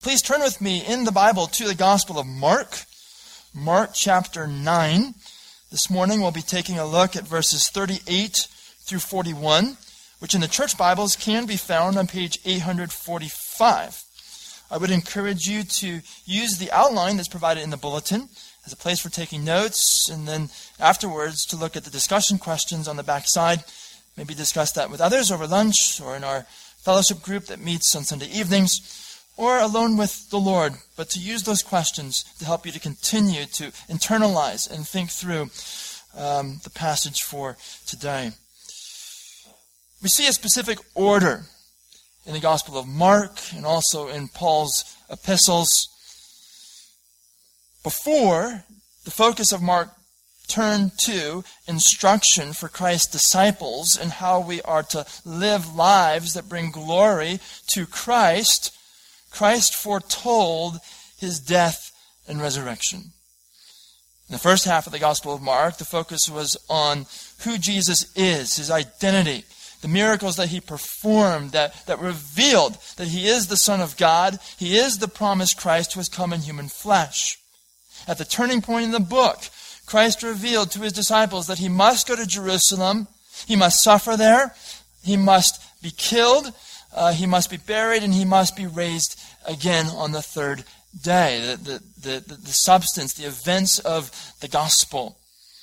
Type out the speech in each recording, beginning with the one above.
Please turn with me in the Bible to the Gospel of Mark, Mark chapter 9. This morning we'll be taking a look at verses 38 through 41, which in the church Bibles can be found on page 845. I would encourage you to use the outline that's provided in the bulletin as a place for taking notes, and then afterwards to look at the discussion questions on the back side. Maybe discuss that with others over lunch or in our fellowship group that meets on Sunday evenings, or alone with the Lord, but to use those questions to help you to continue to internalize and think through the passage for today. We see a specific order in the Gospel of Mark and also in Paul's epistles. Before the focus of Mark turned to instruction for Christ's disciples and how we are to live lives that bring glory to Christ, Christ foretold his death and resurrection. In the first half of the Gospel of Mark, the focus was on who Jesus is, his identity, the miracles that he performed that revealed that he is the Son of God, he is the promised Christ who has come in human flesh. At the turning point in the book, Christ revealed to his disciples that he must go to Jerusalem, he must suffer there, he must be killed, he must be buried, and he must be raised again on the third day. The substance, the events of the gospel.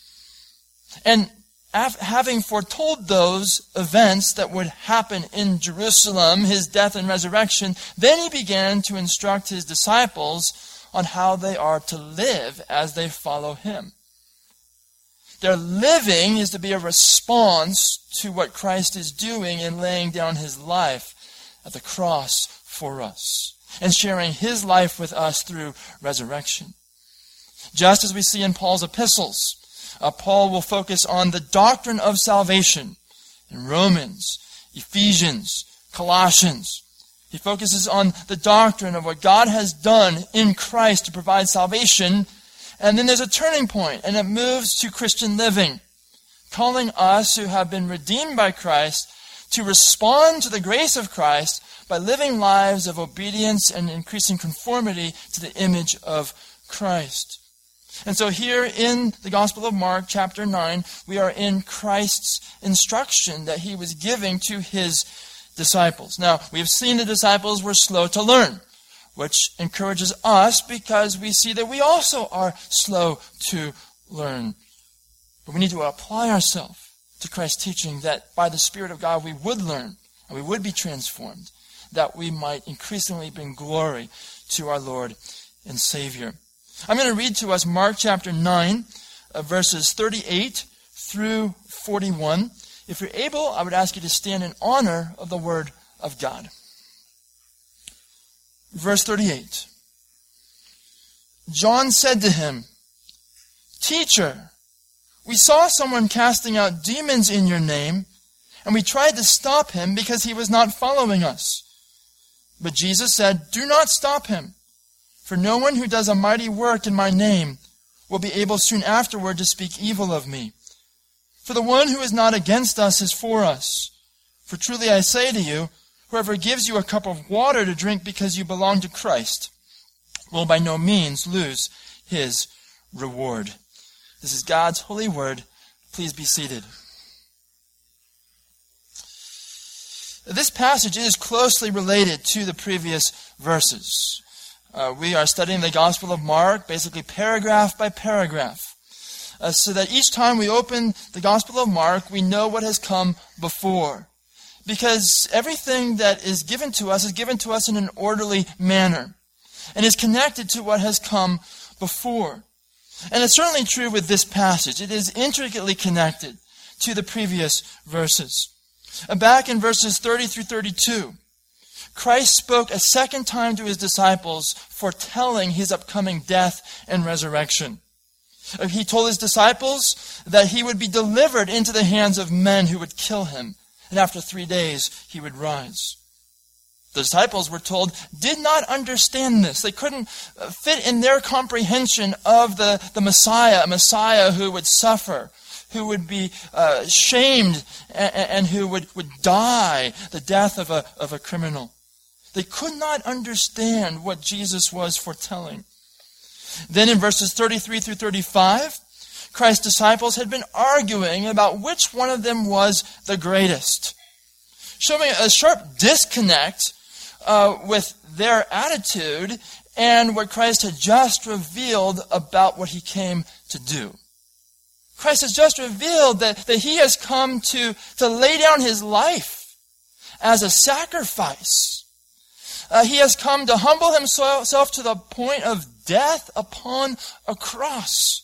And having foretold those events that would happen in Jerusalem, his death and resurrection, then he began to instruct his disciples on how they are to live as they follow him. Their living is to be a response to what Christ is doing in laying down his life at the cross for us and sharing his life with us through resurrection. Just as we see in Paul's epistles, Paul will focus on the doctrine of salvation in Romans, Ephesians, Colossians. He focuses on the doctrine of what God has done in Christ to provide salvation. And then there's a turning point, and it moves to Christian living, calling us who have been redeemed by Christ to respond to the grace of Christ by living lives of obedience and increasing conformity to the image of Christ. And so here in the Gospel of Mark, chapter 9, we are in Christ's instruction that he was giving to his disciples. Now, we have seen the disciples were slow to learn, which encourages us because we see that we also are slow to learn. But we need to apply ourselves to Christ's teaching that by the Spirit of God we would learn and we would be transformed, that we might increasingly bring glory to our Lord and Savior. I'm going to read to us Mark chapter 9, verses 38 through 41. If you're able, I would ask you to stand in honor of the Word of God. Verse 38. John said to him, "Teacher, we saw someone casting out demons in your name, and we tried to stop him because he was not following us." But Jesus said, "Do not stop him, for no one who does a mighty work in my name will be able soon afterward to speak evil of me. For the one who is not against us is for us. For truly I say to you, whoever gives you a cup of water to drink because you belong to Christ will by no means lose his reward." This is God's holy word. Please be seated. This passage is closely related to the previous verses. We are studying the Gospel of Mark, basically paragraph by paragraph, so that each time we open the Gospel of Mark, we know what has come before. Because everything that is given to us in an orderly manner and is connected to what has come before. And it's certainly true with this passage. It is intricately connected to the previous verses. Back in verses 30 through 32, Christ spoke a second time to his disciples, foretelling his upcoming death and resurrection. He told his disciples that he would be delivered into the hands of men who would kill him, and after 3 days he would rise. The disciples, we're told, did not understand this. They couldn't fit in their comprehension of the Messiah, a Messiah who would suffer, who would be shamed, and who would die the death of a criminal. They could not understand what Jesus was foretelling. Then in verses 33 through 35, Christ's disciples had been arguing about which one of them was the greatest, showing a sharp disconnect with their attitude and what Christ had just revealed about what he came to do. Christ has just revealed that he has come to lay down his life as a sacrifice. He has come to humble himself to the point of death upon a cross.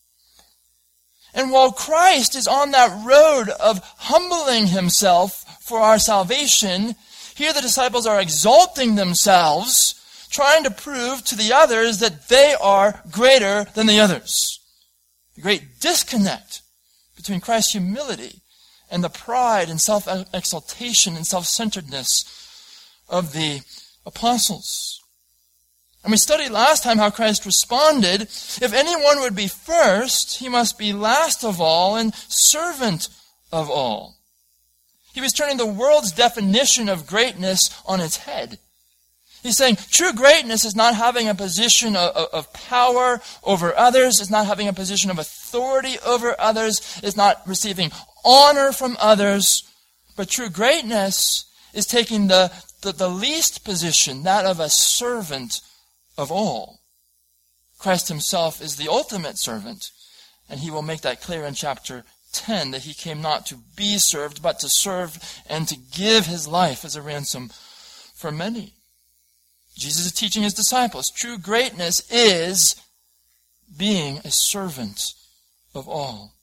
And while Christ is on that road of humbling himself for our salvation, here the disciples are exalting themselves, trying to prove to the others that they are greater than the others. The great disconnect between Christ's humility and the pride and self-exaltation and self-centeredness of the apostles. And we studied last time how Christ responded, if anyone would be first, he must be last of all and servant of all. He was turning the world's definition of greatness on its head. He's saying true greatness is not having a position of power over others, it's not having a position of authority over others, it's not receiving honor from others, but true greatness is taking the least position, that of a servant of all. Christ himself is the ultimate servant, and he will make that clear in chapter 10, that he came not to be served, but to serve and to give his life as a ransom for many. Jesus is teaching his disciples, true greatness is being a servant of all.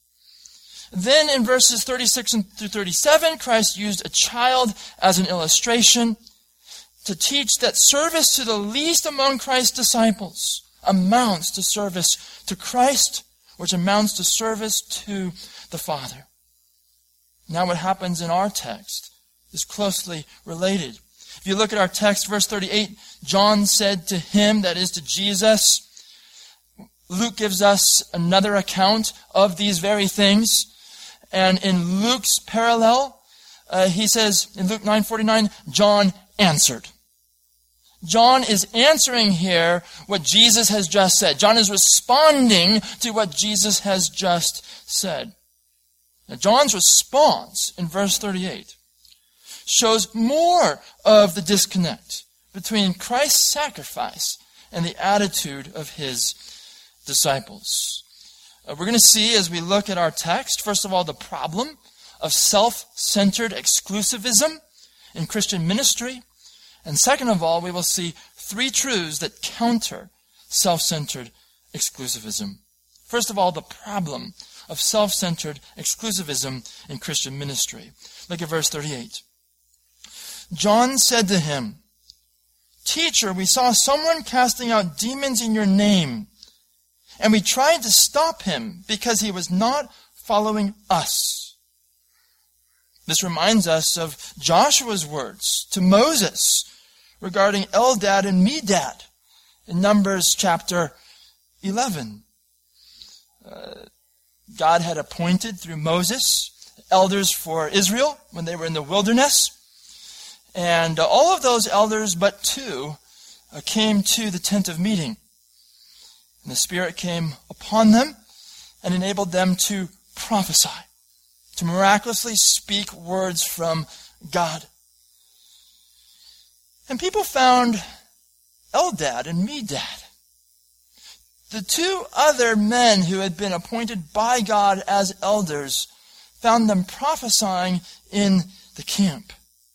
Then in verses 36 through 37, Christ used a child as an illustration to teach that service to the least among Christ's disciples amounts to service to Christ, which amounts to service to the Father. Now what happens in our text is closely related. If you look at our text, verse 38, John said to him, that is to Jesus. Luke gives us another account of these very things. And in Luke's parallel, he says in Luke 9:49, John answered. John is answering here what Jesus has just said. John is responding to what Jesus has just said. Now, John's response in verse 38 shows more of the disconnect between Christ's sacrifice and the attitude of his disciples. We're going to see as we look at our text, first of all, the problem of self-centered exclusivism in Christian ministry. And second of all, we will see three truths that counter self-centered exclusivism. First of all, the problem of self-centered exclusivism in Christian ministry. Look at verse 38. John said to him, "Teacher, we saw someone casting out demons in your name, and we tried to stop him because he was not following us." This reminds us of Joshua's words to Moses regarding Eldad and Medad in Numbers chapter 11. God had appointed through Moses elders for Israel when they were in the wilderness. And all of those elders but two came to the tent of meeting. And the Spirit came upon them and enabled them to prophesy, to miraculously speak words from God. And people found Eldad and Medad, the two other men who had been appointed by God as elders, found them prophesying in the camp.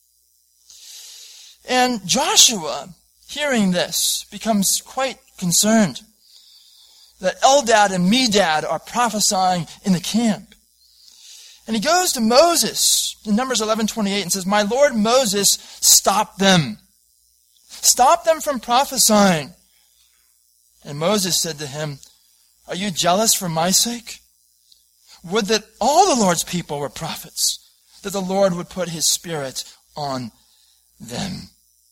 And Joshua, hearing this, becomes quite concerned that Eldad and Medad are prophesying in the camp. And he goes to Moses in Numbers 11:28 and says, "My Lord Moses, stop them. Stop them from prophesying." And Moses said to him, "Are you jealous for my sake? Would that all the Lord's people were prophets, that the Lord would put his Spirit on them."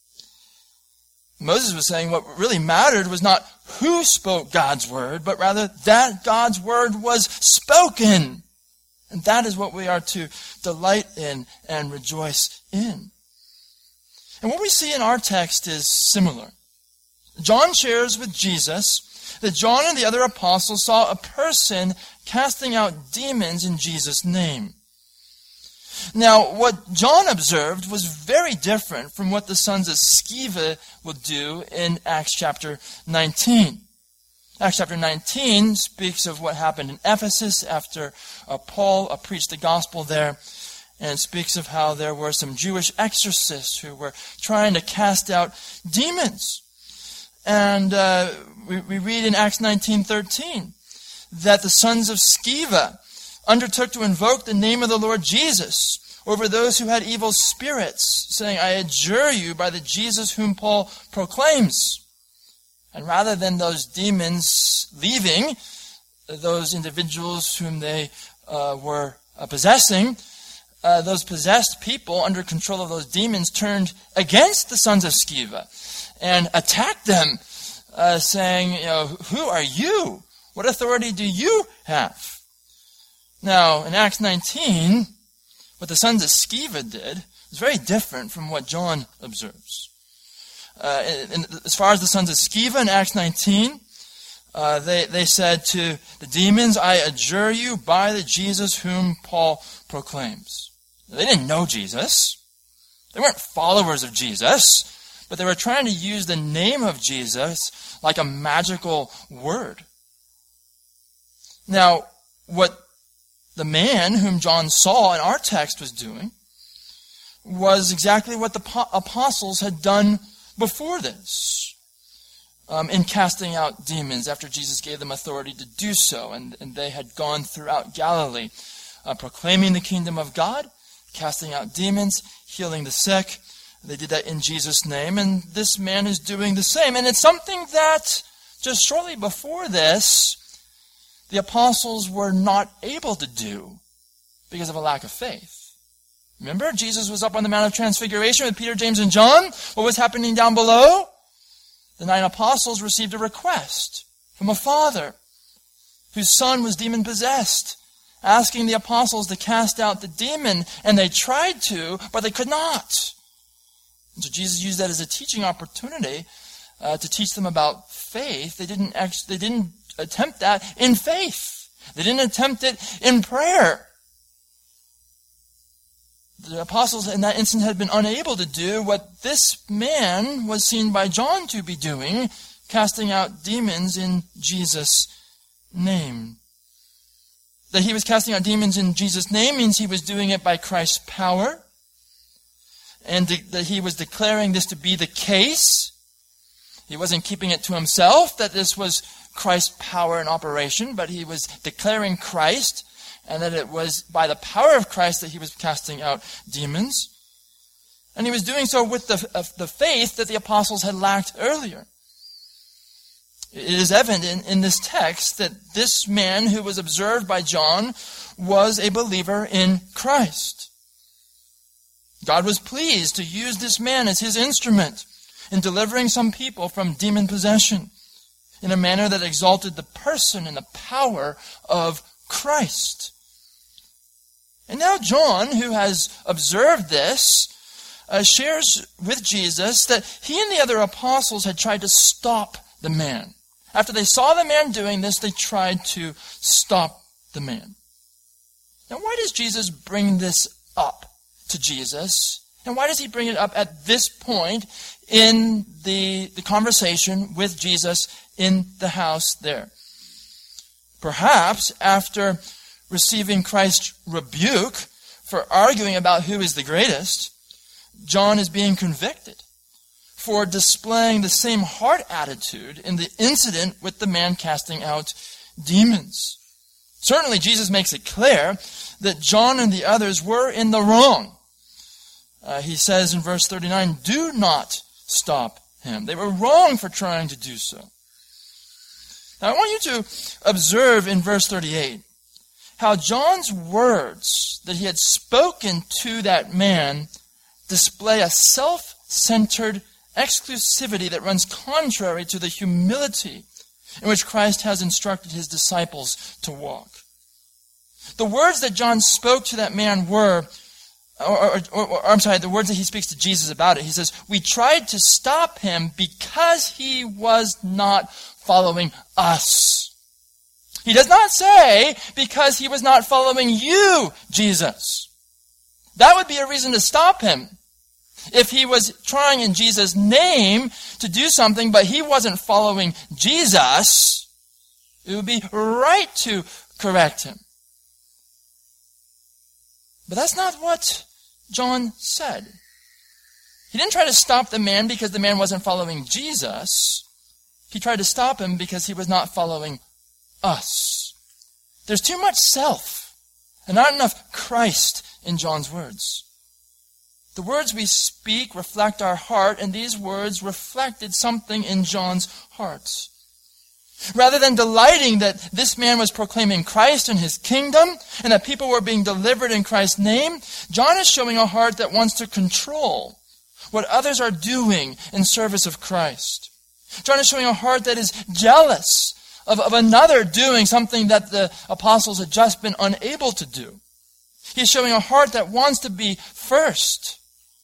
Moses was saying what really mattered was not who spoke God's word, but rather that God's word was spoken. And that is what we are to delight in and rejoice in. And what we see in our text is similar. John shares with Jesus that John and the other apostles saw a person casting out demons in Jesus' name. Now, what John observed was very different from what the sons of Sceva will do in Acts chapter 19. Acts chapter 19 speaks of what happened in Ephesus after Paul preached the gospel there, and it speaks of how there were some Jewish exorcists who were trying to cast out demons. And we read in Acts 19:13 that the sons of Sceva undertook to invoke the name of the Lord Jesus over those who had evil spirits, saying, I adjure you by the Jesus whom Paul proclaims. And rather than those demons leaving those individuals whom they were possessing, those possessed people under control of those demons turned against the sons of Sceva and attacked them, saying, who are you? What authority do you have? Now, in Acts 19, what the sons of Sceva did is very different from what John observes. As far as the sons of Sceva in Acts 19, they said to the demons, I adjure you by the Jesus whom Paul proclaims. They didn't know Jesus. They weren't followers of Jesus, but they were trying to use the name of Jesus like a magical word. Now, what the man whom John saw in our text was doing was exactly what the apostles had done before this, in casting out demons after Jesus gave them authority to do so. And they had gone throughout Galilee, proclaiming the kingdom of God, casting out demons, healing the sick. They did that in Jesus' name, and this man is doing the same. And it's something that just shortly before this, the apostles were not able to do because of a lack of faith. Remember, Jesus was up on the Mount of Transfiguration with Peter, James, and John. What was happening down below? The 9 apostles received a request from a father whose son was demon-possessed, asking the apostles to cast out the demon, and they tried to, but they could not. And so Jesus used that as a teaching opportunity to teach them about faith. They didn't attempt that in faith. They didn't attempt it in prayer. The apostles in that instance had been unable to do what this man was seen by John to be doing, casting out demons in Jesus' name. That he was casting out demons in Jesus' name means he was doing it by Christ's power, and that he was declaring this to be the case. He wasn't keeping it to himself, that this was Christ's power in operation, but he was declaring Christ, and that it was by the power of Christ that he was casting out demons. And he was doing so with the faith that the apostles had lacked earlier. It is evident in this text that this man who was observed by John was a believer in Christ. God was pleased to use this man as his instrument in delivering some people from demon possession in a manner that exalted the person and the power of Christ. And now John, who has observed this, shares with Jesus that he and the other apostles had tried to stop the man. After they saw the man doing this, they tried to stop the man. Now, why does Jesus bring this up to Jesus? And why does he bring it up at this point in the conversation with Jesus in the house there? Perhaps after receiving Christ's rebuke for arguing about who is the greatest, John is being convicted for displaying the same heart attitude in the incident with the man casting out demons. Certainly, Jesus makes it clear that John and the others were in the wrong. He says in verse 39, do not stop him. They were wrong for trying to do so. Now, I want you to observe in verse 38 how John's words that he had spoken to that man display a self-centered exclusivity that runs contrary to the humility in which Christ has instructed his disciples to walk. The words that John spoke to that man were, the words that he speaks to Jesus about it. He says, we tried to stop him because he was not following us. He does not say, because he was not following you, Jesus. That would be a reason to stop him. If he was trying in Jesus' name to do something, but he wasn't following Jesus, it would be right to correct him. But that's not what John said. He didn't try to stop the man because the man wasn't following Jesus. He tried to stop him because he was not following us. There's too much self and not enough Christ in John's words. The words we speak reflect our heart, and these words reflected something in John's heart. Rather than delighting that this man was proclaiming Christ and his kingdom, and that people were being delivered in Christ's name, John is showing a heart that wants to control what others are doing in service of Christ. John is showing a heart that is jealous of another doing something that the apostles had just been unable to do. He's showing a heart that wants to be first.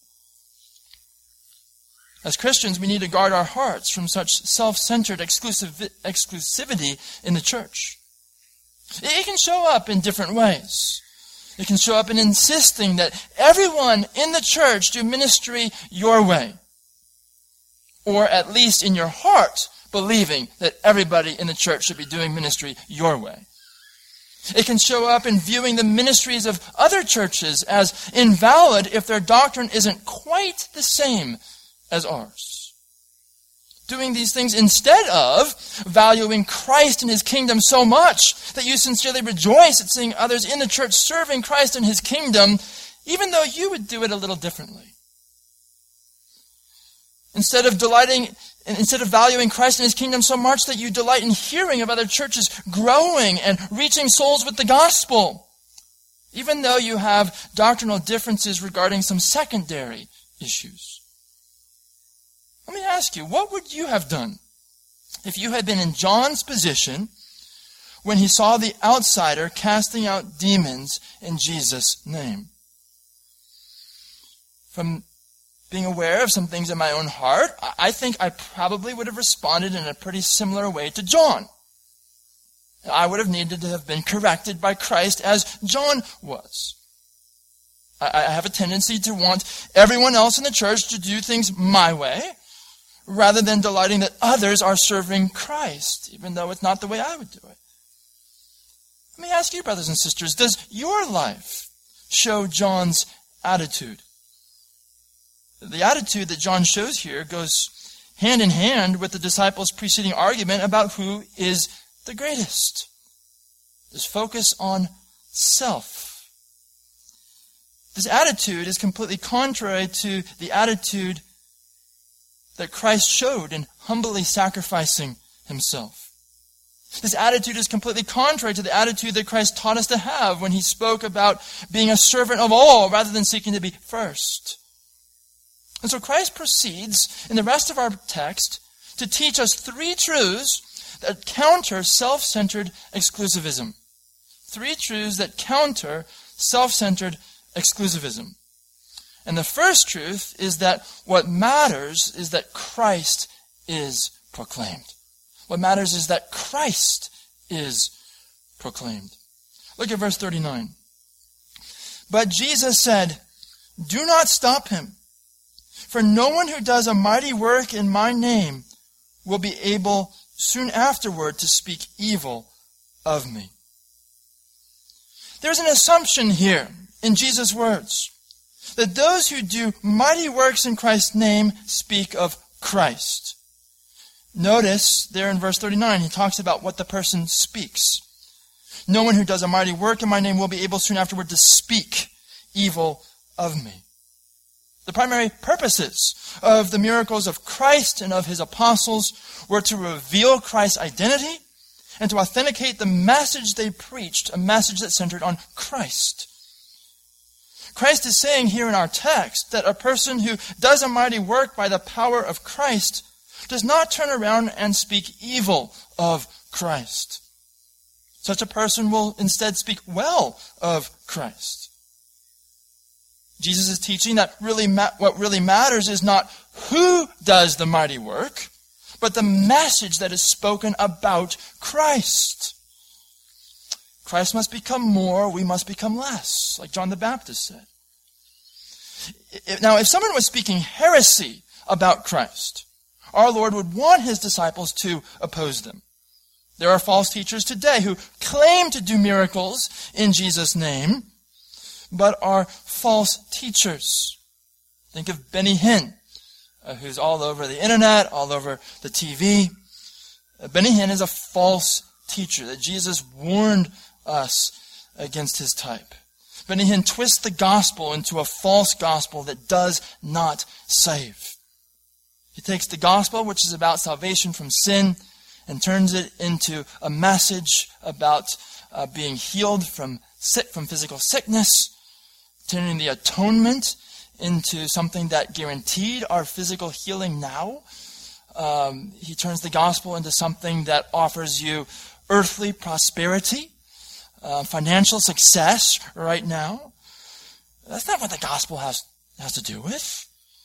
As Christians, we need to guard our hearts from such self-centered exclusivity in the church. It can show up in different ways. It can show up in insisting that everyone in the church do ministry your way. Or at least in your heart, believing that everybody in the church should be doing ministry your way. It can show up in viewing the ministries of other churches as invalid if their doctrine isn't quite the same as ours. Doing these things instead of valuing Christ and his kingdom so much that you sincerely rejoice at seeing others in the church serving Christ and his kingdom, even though you would do it a little differently. Instead of valuing Christ and his kingdom so much that you delight in hearing of other churches growing and reaching souls with the gospel, even though you have doctrinal differences regarding some secondary issues. Let me ask you, what would you have done if you had been in John's position when he saw the outsider casting out demons in Jesus' name? From being aware of some things in my own heart, I think I probably would have responded in a pretty similar way to John. I would have needed to have been corrected by Christ as John was. I have a tendency to want everyone else in the church to do things my way, rather than delighting that others are serving Christ, even though it's not the way I would do it. Let me ask you, brothers and sisters, does your life show John's attitude? The attitude that John shows here goes hand in hand with the disciples' preceding argument about who is the greatest. This focus on self. This attitude is completely contrary to the attitude that Christ showed in humbly sacrificing himself. This attitude is completely contrary to the attitude that Christ taught us to have when he spoke about being a servant of all rather than seeking to be first. And so Christ proceeds in the rest of our text to teach us three truths that counter self-centered exclusivism. Three truths that counter self-centered exclusivism. And the first truth is that what matters is that Christ is proclaimed. What matters is that Christ is proclaimed. Look at verse 39. But Jesus said, "Do not stop him, for no one who does a mighty work in my name will be able soon afterward to speak evil of me." There's an assumption here in Jesus' words, that those who do mighty works in Christ's name speak of Christ. Notice there in verse 39, he talks about what the person speaks. No one who does a mighty work in my name will be able soon afterward to speak evil of me. The primary purposes of the miracles of Christ and of his apostles were to reveal Christ's identity and to authenticate the message they preached, a message that centered on Christ. Christ is saying here in our text that a person who does a mighty work by the power of Christ does not turn around and speak evil of Christ. Such a person will instead speak well of Christ. Jesus is teaching that what really matters is not who does the mighty work, but the message that is spoken about Christ. Christ must become more, we must become less, like John the Baptist said. Now, if someone was speaking heresy about Christ, our Lord would want his disciples to oppose them. There are false teachers today who claim to do miracles in Jesus' name, but are false teachers. Think of Benny Hinn, who's all over the internet, all over the TV. Benny Hinn is a false teacher that Jesus warned us against his type. Benny Hinn twists the gospel into a false gospel that does not save. He takes the gospel, which is about salvation from sin, and turns it into a message about being healed from physical sickness, turning the atonement into something that guaranteed our physical healing now. He turns the gospel into something that offers you earthly prosperity, financial success right now. That's not what the gospel has to do with.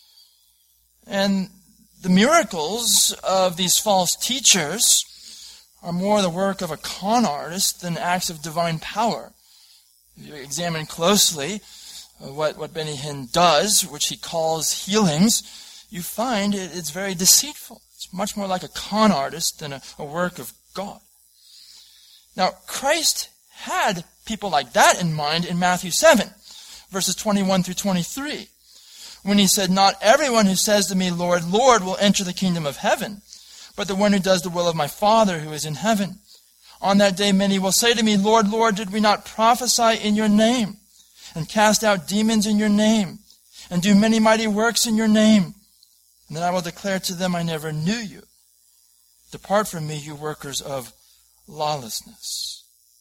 And the miracles of these false teachers are more the work of a con artist than acts of divine power. If you examine closely what Benny Hinn does, which he calls healings, you find it's very deceitful. It's much more like a con artist than a work of God. Now, Christ had people like that in mind in Matthew 7, verses 21 through 23, when he said, "Not everyone who says to me, 'Lord, Lord,' will enter the kingdom of heaven, but the one who does the will of my Father who is in heaven. On that day many will say to me, 'Lord, Lord, did we not prophesy in your name, and cast out demons in your name, and do many mighty works in your name?' And then I will declare to them, 'I never knew you. Depart from me, you workers of lawlessness.'"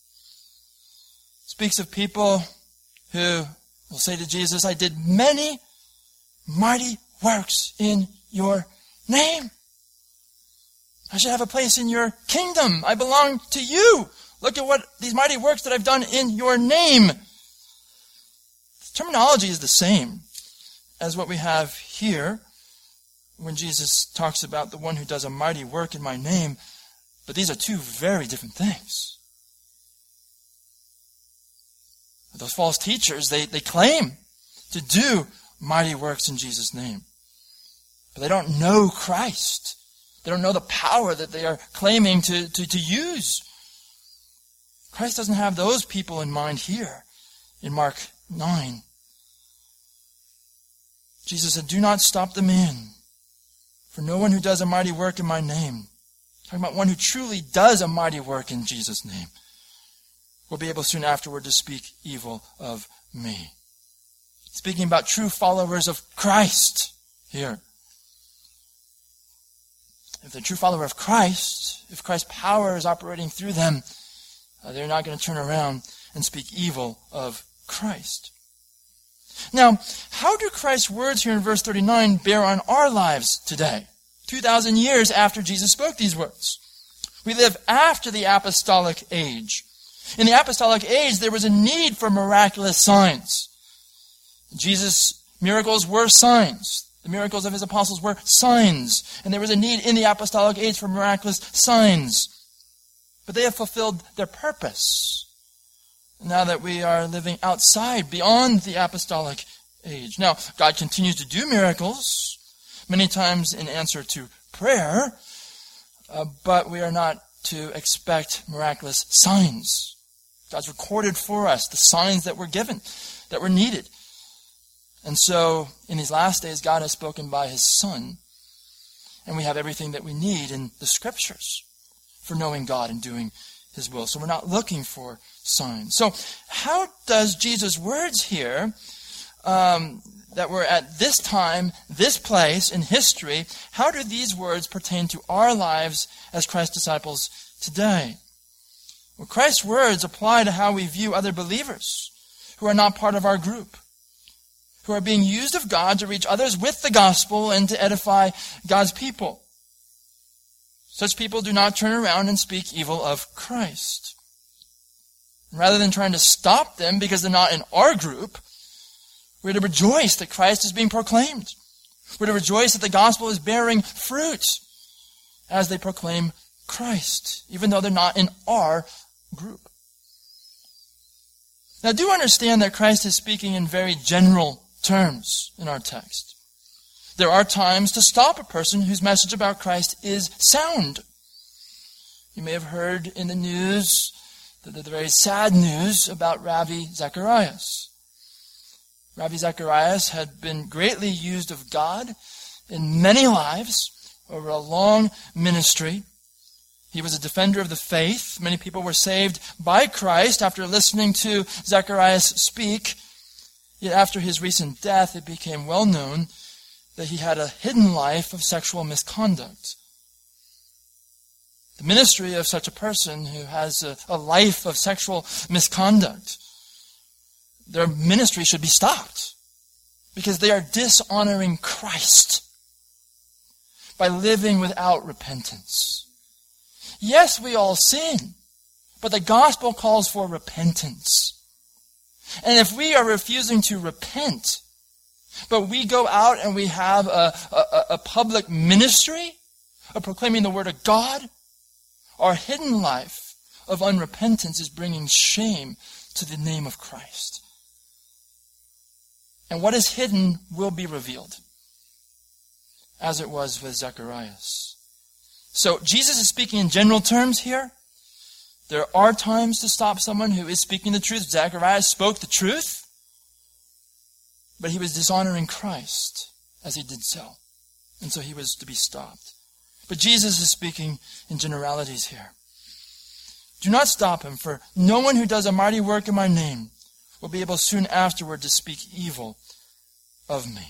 Speaks of people who will say to Jesus, "I did many mighty works in your name. I should have a place in your kingdom. I belong to you. Look at what these mighty works that I've done in your name." The terminology is the same as what we have here when Jesus talks about the one who does a mighty work in my name, but these are two very different things. Those false teachers, they claim to do mighty works in Jesus' name, but they don't know Christ. They don't know the power that they are claiming to use. Christ doesn't have those people in mind here in Mark 9. Jesus said, "Do not stop the man, for no one who does a mighty work in my name," talking about one who truly does a mighty work in Jesus' name, "will be able soon afterward to speak evil of me." Speaking about true followers of Christ here. If they're a true follower of Christ, if Christ's power is operating through them, they're not going to turn around and speak evil of Christ. Now, how do Christ's words here in verse 39 bear on our lives today? 2,000 years after Jesus spoke these words. We live after the apostolic age. In the apostolic age, there was a need for miraculous signs. Jesus' miracles were signs. The miracles of his apostles were signs. And there was a need in the apostolic age for miraculous signs. But they have fulfilled their purpose now that we are living outside, beyond the apostolic age. Now, God continues to do miracles, many times in answer to prayer, but we are not to expect miraculous signs. God's recorded for us the signs that were given, that were needed. And so, in these last days, God has spoken by his Son, and we have everything that we need in the Scriptures for knowing God and doing his will. So we're not looking for signs. So how does Jesus' words here, that were at this time, this place in history, how do these words pertain to our lives as Christ's disciples today? Well, Christ's words apply to how we view other believers who are not part of our group, who are being used of God to reach others with the gospel and to edify God's people. Such people do not turn around and speak evil of Christ. Rather than trying to stop them because they're not in our group, We're to rejoice that Christ is being proclaimed. We're to rejoice that the gospel is bearing fruit as they proclaim Christ, even though they're not in our group. Now, do understand that Christ is speaking in very general terms in our text. There are times to stop a person whose message about Christ is sound. You may have heard in the news the very sad news about Ravi Zacharias. Ravi Zacharias had been greatly used of God in many lives over a long ministry. He was a defender of the faith. Many people were saved by Christ after listening to Zacharias speak. Yet after his recent death, it became well known that he had a hidden life of sexual misconduct. The ministry of such a person who has a life of sexual misconduct, their ministry should be stopped because they are dishonoring Christ by living without repentance. Yes, we all sin, but the gospel calls for repentance. And if we are refusing to repent, but we go out and we have a public ministry of proclaiming the word of God, our hidden life of unrepentance is bringing shame to the name of Christ. And what is hidden will be revealed, as it was with Zacharias. So Jesus is speaking in general terms here. There are times to stop someone who is speaking the truth. Zacharias spoke the truth, but he was dishonoring Christ as he did so. And so he was to be stopped. But Jesus is speaking in generalities here. Do not stop him, for no one who does a mighty work in my name will be able soon afterward to speak evil of me.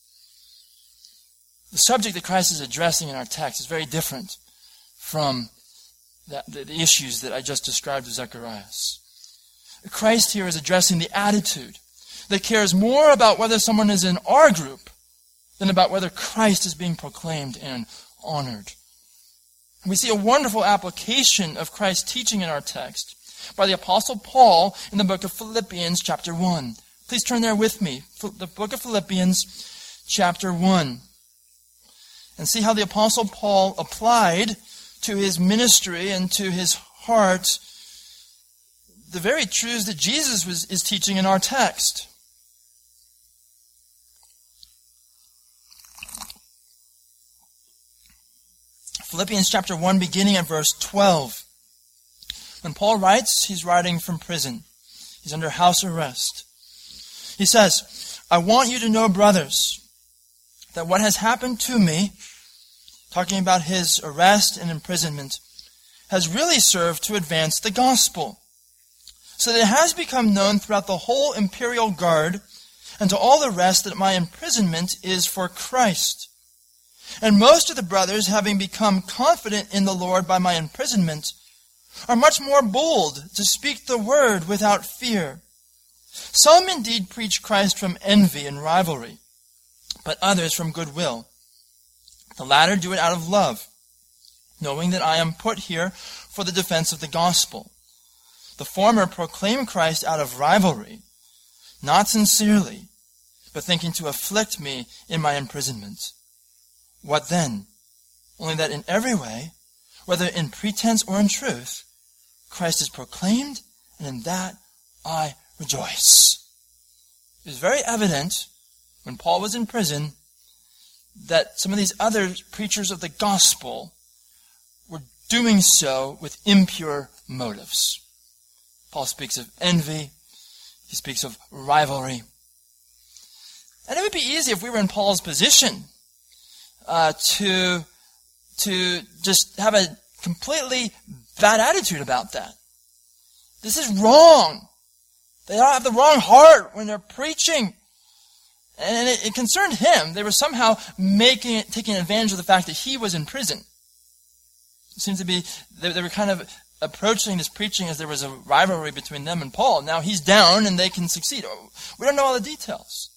The subject that Christ is addressing in our text is very different from the issues that I just described with Zacharias. Christ here is addressing the attitude that cares more about whether someone is in our group than about whether Christ is being proclaimed and honored. We see a wonderful application of Christ's teaching in our text by the Apostle Paul in the book of Philippians chapter 1. Please turn there with me. The book of Philippians chapter 1. And see how the Apostle Paul applied to his ministry and to his heart the very truths that Jesus is teaching in our text. Philippians chapter 1, beginning at verse 12. When Paul writes, he's writing from prison. He's under house arrest. He says, I want you to know, brothers, that what has happened to me, talking about his arrest and imprisonment, has really served to advance the gospel, so that it has become known throughout the whole imperial guard and to all the rest that my imprisonment is for Christ. And most of the brothers, having become confident in the Lord by my imprisonment, are much more bold to speak the word without fear. Some indeed preach Christ from envy and rivalry, but others from goodwill. The latter do it out of love, knowing that I am put here for the defense of the gospel. The former proclaim Christ out of rivalry, not sincerely, but thinking to afflict me in my imprisonment. What then? Only that in every way, whether in pretense or in truth, Christ is proclaimed, and in that I rejoice. It was very evident when Paul was in prison that some of these other preachers of the gospel were doing so with impure motives. Paul speaks of envy. He speaks of rivalry. And it would be easy if we were in Paul's position to just have a completely bad attitude about that. This is wrong. They don't have the wrong heart when they're preaching. And it concerned him. They were somehow taking advantage of the fact that he was in prison. It seems to be, they were kind of approaching this preaching as there was a rivalry between them and Paul. Now he's down and they can succeed. We don't know all the details.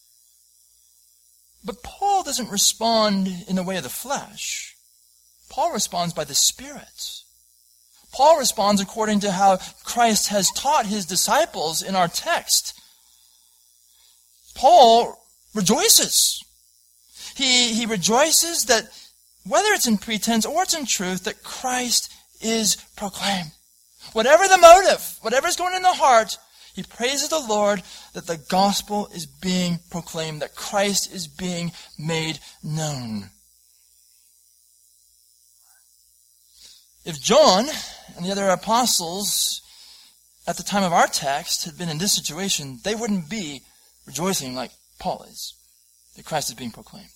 But Paul doesn't respond in the way of the flesh. Paul responds by the Spirit. Paul responds according to how Christ has taught his disciples in our text. Paul rejoices. He rejoices that whether it's in pretense or it's in truth, that Christ is proclaimed. Whatever the motive, whatever is going on in the heart, he praises the Lord that the gospel is being proclaimed, that Christ is being made known. If John and the other apostles at the time of our text had been in this situation, they wouldn't be rejoicing like Paul is, that Christ is being proclaimed.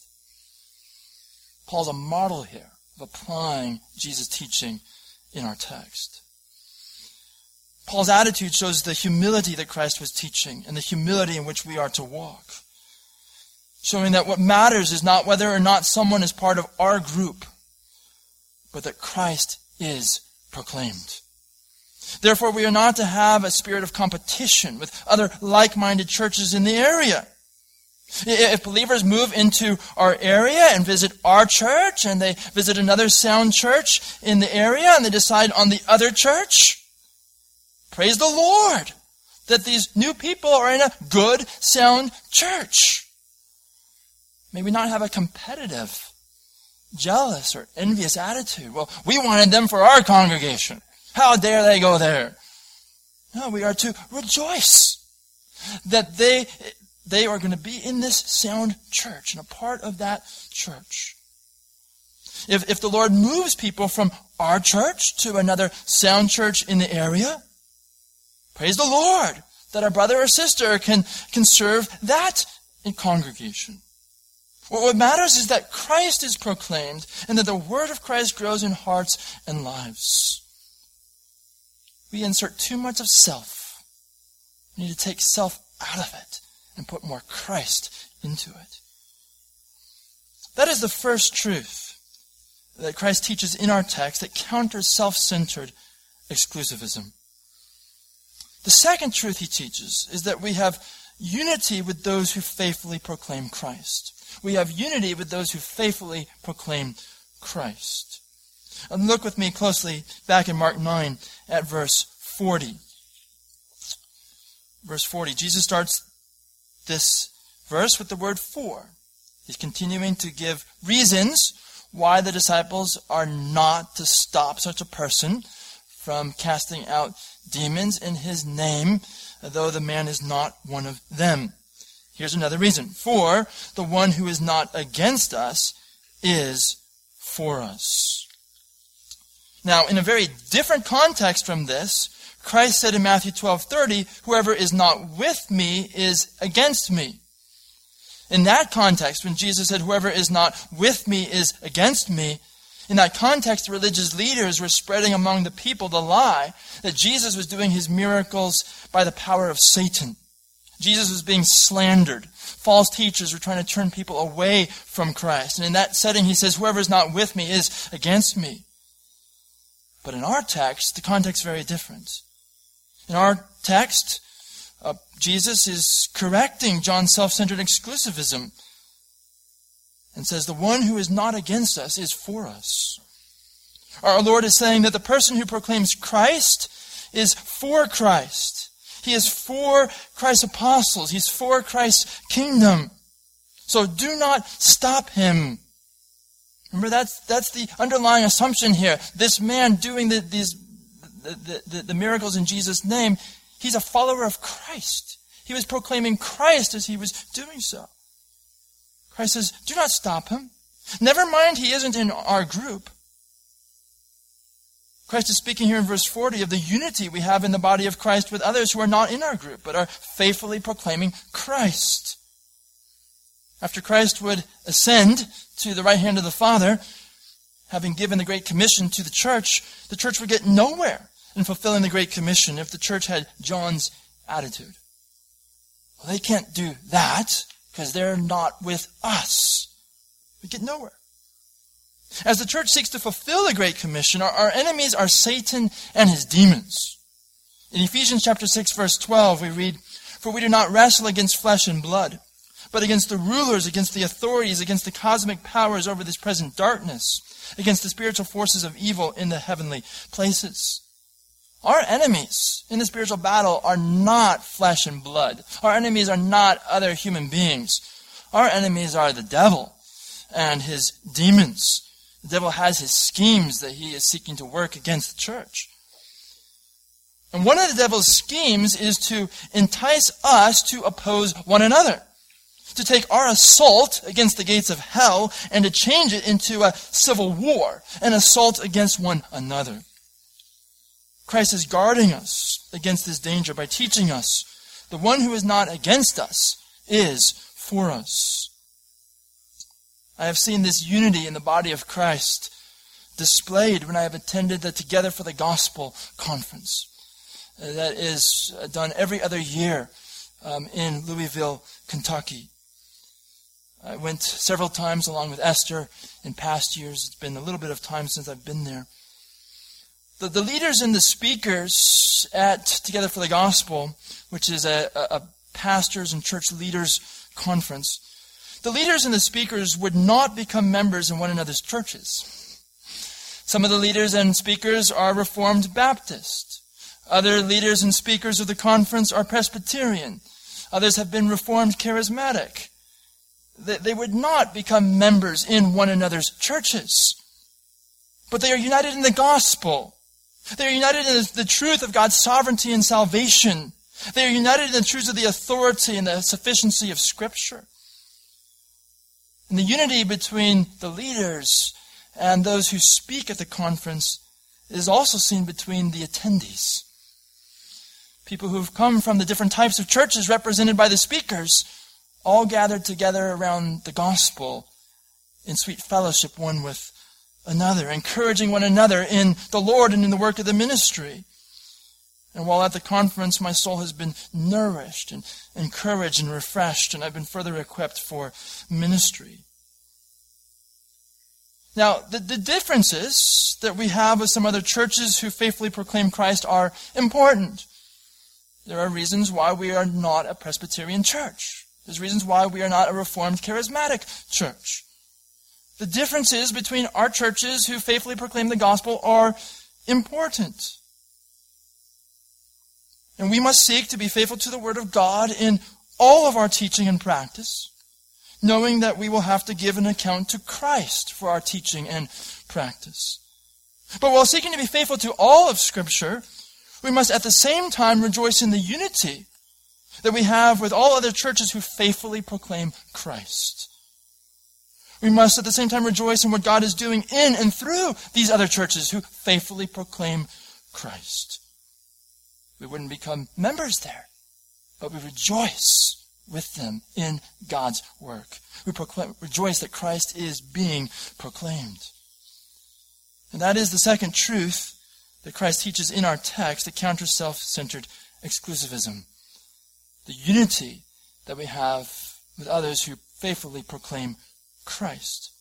Paul's a model here of applying Jesus' teaching in our text. Paul's attitude shows the humility that Christ was teaching and the humility in which we are to walk, showing that what matters is not whether or not someone is part of our group, but that Christ is proclaimed. Therefore, we are not to have a spirit of competition with other like-minded churches in the area. If believers move into our area and visit our church, and they visit another sound church in the area, and they decide on the other church, praise the Lord that these new people are in a good, sound church. May we not have a competitive, jealous, or envious attitude. Well, we wanted them for our congregation. How dare they go there? No, we are to rejoice that they are going to be in this sound church and a part of that church. If the Lord moves people from our church to another sound church in the area, praise the Lord that our brother or sister can serve that in congregation. What matters is that Christ is proclaimed and that the word of Christ grows in hearts and lives. We insert too much of self. We need to take self out of it and put more Christ into it. That is the first truth that Christ teaches in our text that counters self-centered exclusivism. The second truth he teaches is that we have unity with those who faithfully proclaim Christ. We have unity with those who faithfully proclaim Christ. And look with me closely back in Mark 9 at verse 40. Verse 40, Jesus starts this verse with the word for. He's continuing to give reasons why the disciples are not to stop such a person from casting out demons in his name, though the man is not one of them. Here's another reason. For the one who is not against us is for us. Now, in a very different context from this, Christ said in Matthew 12:30, whoever is not with me is against me. In that context, when Jesus said, whoever is not with me is against me, in that context, the religious leaders were spreading among the people the lie that Jesus was doing his miracles by the power of Satan. Jesus was being slandered. False teachers were trying to turn people away from Christ. And in that setting, he says, whoever is not with me is against me. But in our text, the context is very different. In our text, Jesus is correcting John's self-centered exclusivism and says, the one who is not against us is for us. Our Lord is saying that the person who proclaims Christ is for Christ. He is for Christ's apostles. He's for Christ's kingdom. So do not stop him. Remember, that's the underlying assumption here. This man doing the miracles in Jesus' name, he's a follower of Christ. He was proclaiming Christ as he was doing so. Christ says, do not stop him. Never mind he isn't in our group. Christ is speaking here in verse 40 of the unity we have in the body of Christ with others who are not in our group, but are faithfully proclaiming Christ. After Christ would ascend to the right hand of the Father, having given the Great Commission to the church would get nowhere in fulfilling the Great Commission if the church had John's attitude. Well, they can't do that because they're not with us. We get nowhere. As the church seeks to fulfill the Great Commission, our enemies are Satan and his demons. In Ephesians chapter 6, verse 12, we read, for we do not wrestle against flesh and blood, but against the rulers, against the authorities, against the cosmic powers over this present darkness, against the spiritual forces of evil in the heavenly places. Our enemies in the spiritual battle are not flesh and blood. Our enemies are not other human beings. Our enemies are the devil and his demons. The devil has his schemes that he is seeking to work against the church. And one of the devil's schemes is to entice us to oppose one another, to take our assault against the gates of hell and to change it into a civil war, an assault against one another. Christ is guarding us against this danger by teaching us the one who is not against us is for us. I have seen this unity in the body of Christ displayed when I have attended the Together for the Gospel conference that is done every other year in Louisville, Kentucky. I went several times along with Esther in past years. It's been a little bit of time since I've been there. The leaders and the speakers at Together for the Gospel, which is a pastors and church leaders conference, the leaders and the speakers would not become members in one another's churches. Some of the leaders and speakers are Reformed Baptist. Other leaders and speakers of the conference are Presbyterian. Others have been Reformed Charismatic. They would not become members in one another's churches. But they are united in the gospel. They are united in the truth of God's sovereignty and salvation. They are united in the truths of the authority and the sufficiency of Scripture. And the unity between the leaders and those who speak at the conference is also seen between the attendees. People who have come from the different types of churches represented by the speakers all gathered together around the gospel in sweet fellowship one with another, encouraging one another in the Lord and in the work of the ministry. And while at the conference, my soul has been nourished and encouraged and refreshed, and I've been further equipped for ministry. Now, the differences that we have with some other churches who faithfully proclaim Christ are important. There are reasons why we are not a Presbyterian church. There's reasons why we are not a Reformed Charismatic church. The differences between our churches who faithfully proclaim the gospel are important. And we must seek to be faithful to the Word of God in all of our teaching and practice, knowing that we will have to give an account to Christ for our teaching and practice. But while seeking to be faithful to all of Scripture, we must at the same time rejoice in the unity that we have with all other churches who faithfully proclaim Christ. We must at the same time rejoice in what God is doing in and through these other churches who faithfully proclaim Christ. We wouldn't become members there, but we rejoice with them in God's work. We rejoice that Christ is being proclaimed. And that is the second truth that Christ teaches in our text that counters self-centered exclusivism. The unity that we have with others who faithfully proclaim Christ.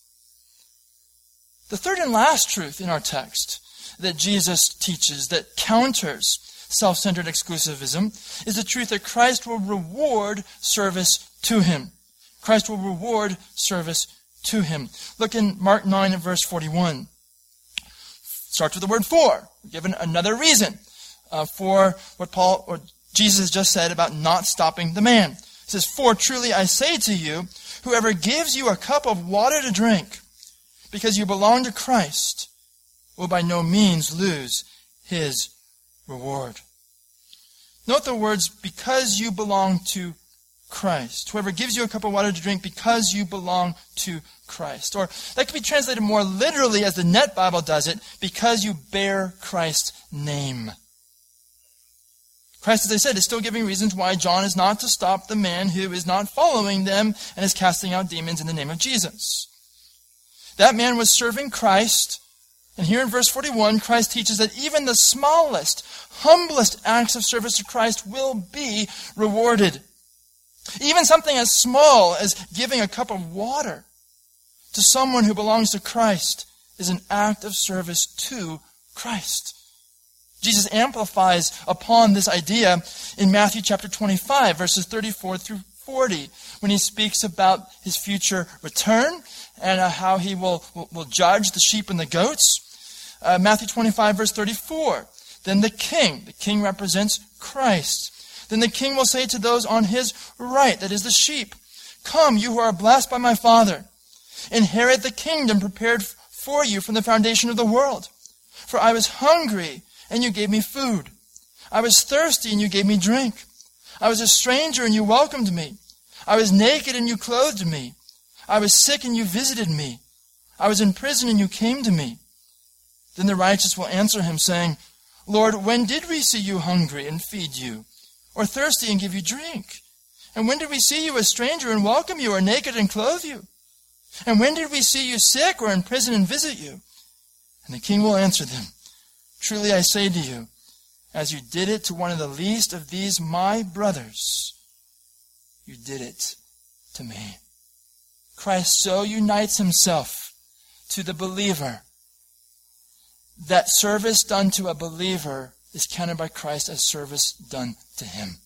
The third and last truth in our text that Jesus teaches that counters self-centered exclusivism is the truth that Christ will reward service to him. Christ will reward service to him. Look in Mark 9 and verse 41. Starts with the word for. We're given another reason for what Jesus just said about not stopping the man. It says, "For truly I say to you, whoever gives you a cup of water to drink, because you belong to Christ, will by no means lose his reward." Note the words, because you belong to Christ. Whoever gives you a cup of water to drink because you belong to Christ. Or that could be translated more literally as the Net Bible does it, because you bear Christ's name. Christ, as I said, is still giving reasons why John is not to stop the man who is not following them and is casting out demons in the name of Jesus. That man was serving Christ, and here in verse 41, Christ teaches that even the smallest, humblest acts of service to Christ will be rewarded. Even something as small as giving a cup of water to someone who belongs to Christ is an act of service to Christ. Jesus amplifies upon this idea in Matthew chapter 25, verses 34 through 40, when he speaks about his future return and how he will judge the sheep and the goats. Matthew 25, verse 34, Then the king represents Christ. Then the king will say to those on his right, that is the sheep, "Come, you who are blessed by my Father. Inherit the kingdom prepared for you from the foundation of the world. For I was hungry, and you gave me food. I was thirsty, and you gave me drink. I was a stranger, and you welcomed me. I was naked, and you clothed me. I was sick, and you visited me. I was in prison, and you came to me." Then the righteous will answer him, saying, "Lord, when did we see you hungry and feed you, or thirsty and give you drink? And when did we see you a stranger and welcome you, or naked and clothe you? And when did we see you sick or in prison and visit you?" And the king will answer them, "Truly I say to you, as you did it to one of the least of these my brothers, you did it to me." Christ so unites himself to the believer that service done to a believer is counted by Christ as service done to him.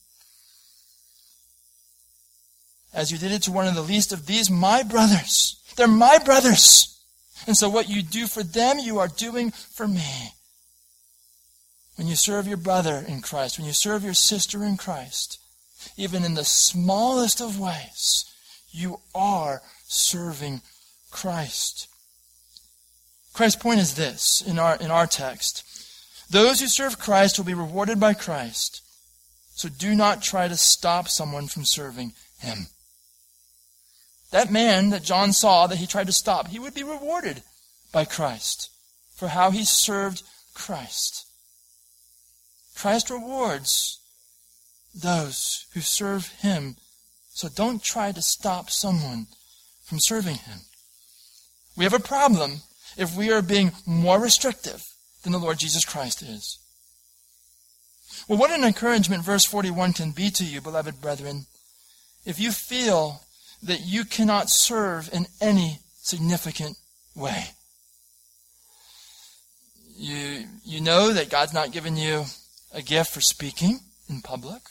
As you did it to one of the least of these my brothers. They're my brothers. And so what you do for them, you are doing for me. When you serve your brother in Christ, when you serve your sister in Christ, even in the smallest of ways, you are serving Christ. Christ's point is this in our text. Those who serve Christ will be rewarded by Christ. So do not try to stop someone from serving him. That man that John saw that he tried to stop, he would be rewarded by Christ for how he served Christ. Christ rewards those who serve him. So don't try to stop someone from serving him. We have a problem if we are being more restrictive than the Lord Jesus Christ is. Well, what an encouragement verse 41 can be to you, beloved brethren, if you feel that you cannot serve in any significant way. You know that God's not given you a gift for speaking in public.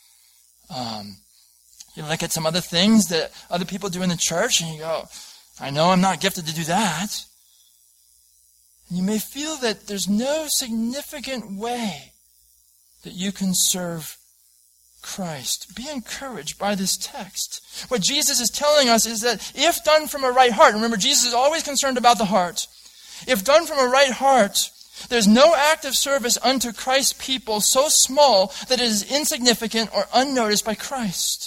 You look at some other things that other people do in the church and you go, I know I'm not gifted to do that. And you may feel that there's no significant way that you can serve Christ. Be encouraged by this text. What Jesus is telling us is that if done from a right heart, remember Jesus is always concerned about the heart. If done from a right heart, there's no act of service unto Christ's people so small that it is insignificant or unnoticed by Christ.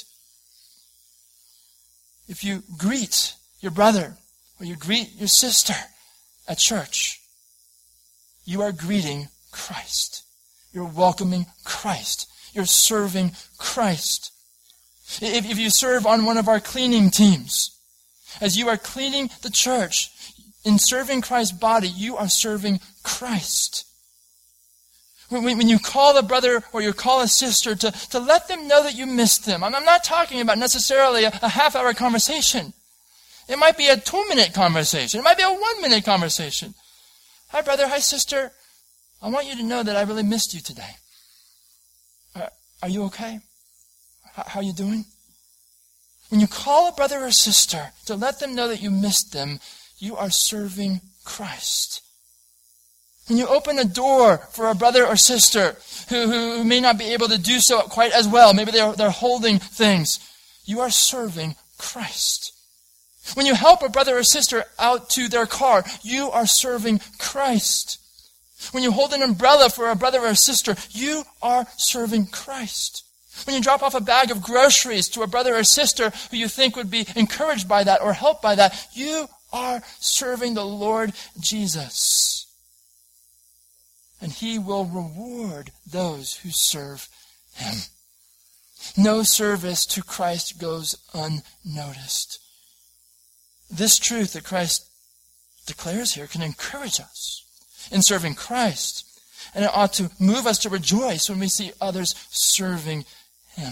If you greet your brother or you greet your sister at church, you are greeting Christ. You're welcoming Christ. You're serving Christ. If you serve on one of our cleaning teams, as you are cleaning the church, in serving Christ's body, you are serving Christ. When you call a brother or you call a sister to let them know that you missed them, I'm not talking about necessarily a half-hour conversation. It might be a 2-minute conversation. It might be a 1-minute conversation. Hi, brother. Hi, sister. I want you to know that I really missed you today. Are you okay? How are you doing? When you call a brother or sister to let them know that you missed them, you are serving Christ. When you open a door for a brother or sister who may not be able to do so quite as well, maybe they're holding things, you are serving Christ. When you help a brother or sister out to their car, you are serving Christ. When you hold an umbrella for a brother or sister, you are serving Christ. When you drop off a bag of groceries to a brother or sister who you think would be encouraged by that or helped by that, you are serving the Lord Jesus. And he will reward those who serve him. No service to Christ goes unnoticed. This truth that Christ declares here can encourage us in serving Christ. And it ought to move us to rejoice when we see others serving him.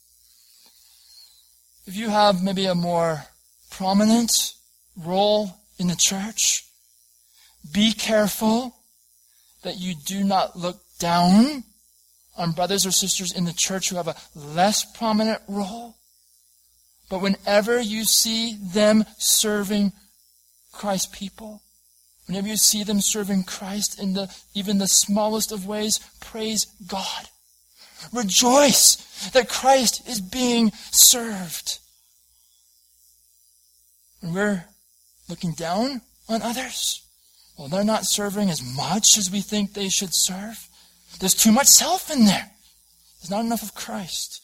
If you have maybe a more prominent role in the church, be careful that you do not look down on brothers or sisters in the church who have a less prominent role. But whenever you see them serving Christ's people, Whenever you see them serving Christ in even the smallest of ways, praise God. Rejoice that Christ is being served. When we're looking down on others, well, they're not serving as much as we think they should serve. There's too much self in there. There's not enough of Christ.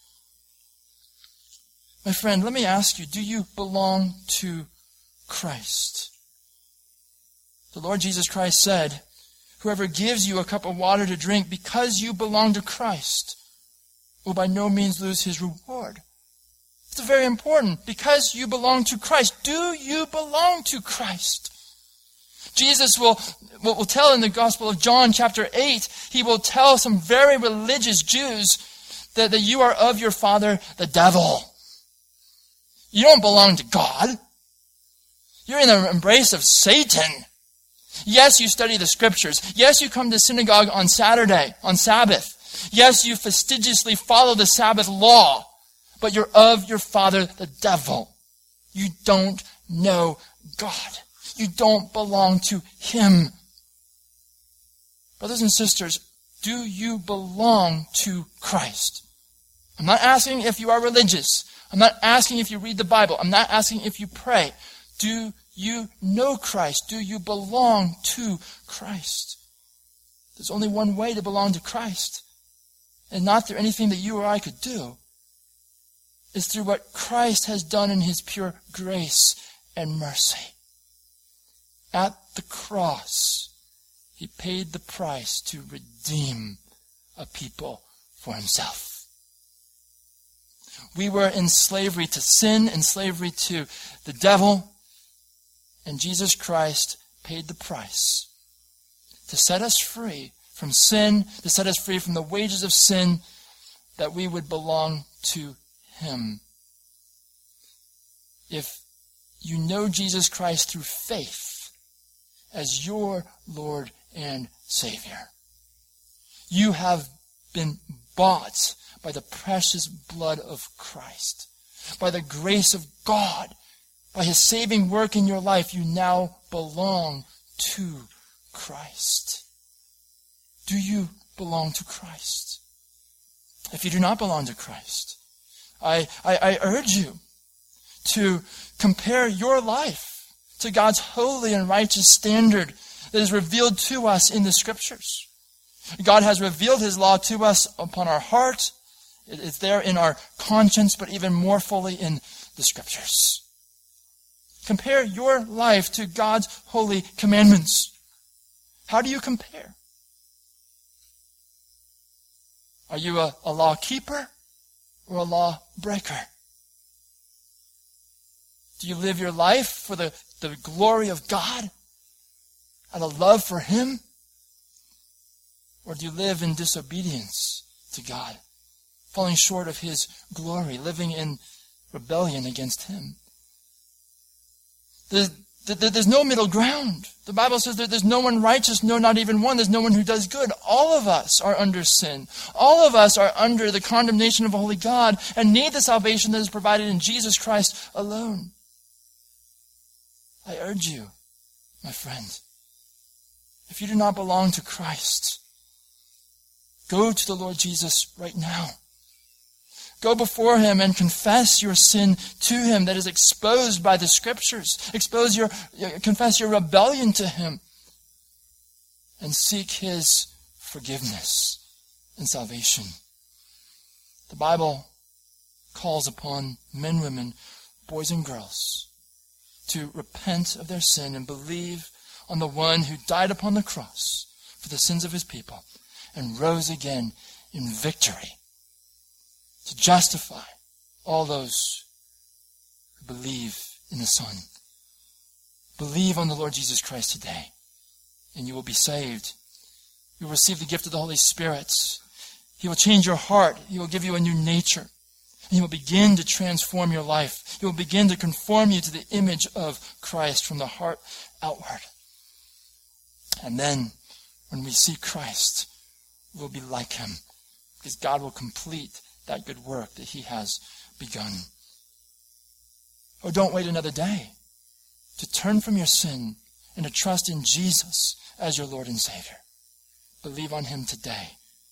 My friend, let me ask you, do you belong to Christ? The Lord Jesus Christ said, whoever gives you a cup of water to drink because you belong to Christ will by no means lose his reward. It's very important. Because you belong to Christ. Do you belong to Christ? Jesus will tell in the Gospel of John chapter 8, he will tell some very religious Jews that you are of your father, the devil. You don't belong to God. You're in the embrace of Satan. Yes, you study the scriptures. Yes, you come to synagogue on Saturday, on Sabbath. Yes, you fastidiously follow the Sabbath law. But you're of your father, the devil. You don't know God. You don't belong to him. Brothers and sisters, do you belong to Christ? I'm not asking if you are religious. I'm not asking if you read the Bible. I'm not asking if you pray. Do you know Christ? Do you belong to Christ? There's only one way to belong to Christ, and not through anything that you or I could do. It's through what Christ has done in his pure grace and mercy. At the cross, he paid the price to redeem a people for himself. We were in slavery to sin, in slavery to the devil, and Jesus Christ paid the price to set us free from sin, to set us free from the wages of sin, that we would belong to him. If you know Jesus Christ through faith as your Lord and Savior, you have been bought by the precious blood of Christ. By the grace of God, by his saving work in your life, you now belong to Christ. Do you belong to Christ? If you do not belong to Christ, I urge you to compare your life to God's holy and righteous standard that is revealed to us in the Scriptures. God has revealed his law to us upon our heart. It's there in our conscience, but even more fully in the Scriptures. Compare your life to God's holy commandments. How do you compare? Are you a law keeper or a law breaker? Do you live your life for the glory of God out of love for him? Or do you live in disobedience to God, falling short of his glory, living in rebellion against him? There's no middle ground. The Bible says that there's no one righteous, no, not even one. There's no one who does good. All of us are under sin. All of us are under the condemnation of a holy God and need the salvation that is provided in Jesus Christ alone. I urge you, my friend, if you do not belong to Christ, go to the Lord Jesus right now. Go before him and confess your sin to him that is exposed by the Scriptures. Confess your rebellion to him and seek his forgiveness and salvation. The Bible calls upon men, women, boys, and girls to repent of their sin and believe on the one who died upon the cross for the sins of his people and rose again in victory, to justify all those who believe in the Son. Believe on the Lord Jesus Christ today, and you will be saved. You will receive the gift of the Holy Spirit. He will change your heart. He will give you a new nature. And he will begin to transform your life. He will begin to conform you to the image of Christ from the heart outward. And then, when we see Christ, we'll be like him, because God will complete that good work that he has begun. Oh, don't wait another day to turn from your sin and to trust in Jesus as your Lord and Savior. Believe on him today.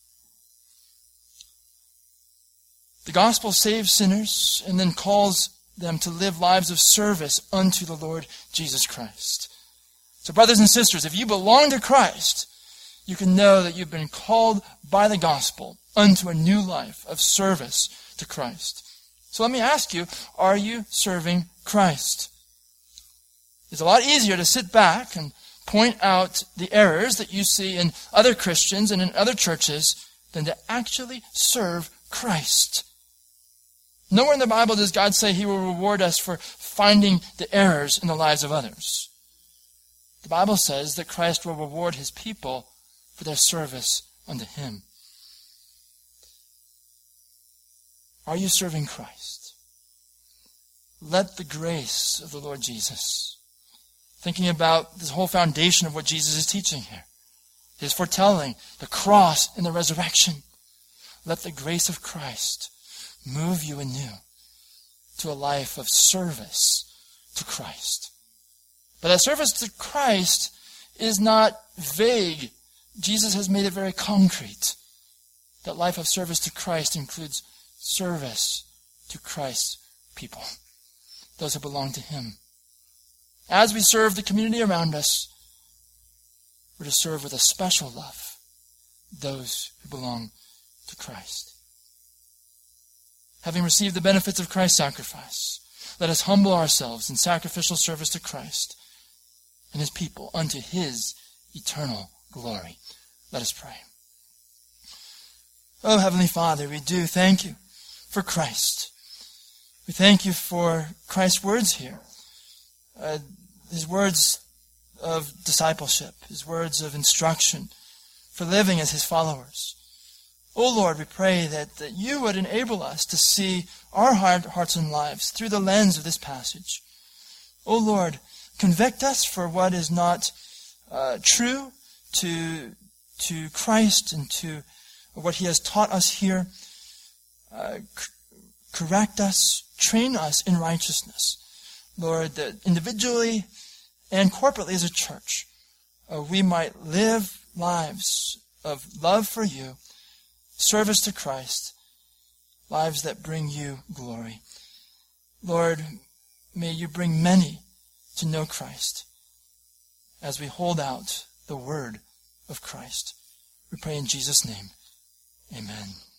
The gospel saves sinners and then calls them to live lives of service unto the Lord Jesus Christ. So brothers and sisters, if you belong to Christ, you can know that you've been called by the gospel unto a new life of service to Christ. So let me ask you, are you serving Christ? It's a lot easier to sit back and point out the errors that you see in other Christians and in other churches than to actually serve Christ. Nowhere in the Bible does God say he will reward us for finding the errors in the lives of others. The Bible says that Christ will reward his people for their service unto him. Are you serving Christ? Let the grace of the Lord Jesus, thinking about this whole foundation of what Jesus is teaching here, his foretelling, the cross and the resurrection, let the grace of Christ move you anew to a life of service to Christ. But that service to Christ is not vague. Jesus has made it very concrete. That life of service to Christ includes service to Christ's people, those who belong to him. As we serve the community around us, we're to serve with a special love those who belong to Christ. Having received the benefits of Christ's sacrifice, let us humble ourselves in sacrificial service to Christ and his people unto his eternal glory. Let us pray. Oh, Heavenly Father, we do thank you for Christ. We thank you for Christ's words here. His words of discipleship, his words of instruction for living as his followers. Oh Lord, we pray that you would enable us to see our hearts and lives through the lens of this passage. Oh Lord, convict us for what is not true to Christ and to what he has taught us here. Correct us, train us in righteousness. Lord, that individually and corporately as a church, we might live lives of love for you, service to Christ, lives that bring you glory. Lord, may you bring many to know Christ as we hold out the word of Christ. We pray in Jesus' name. Amen.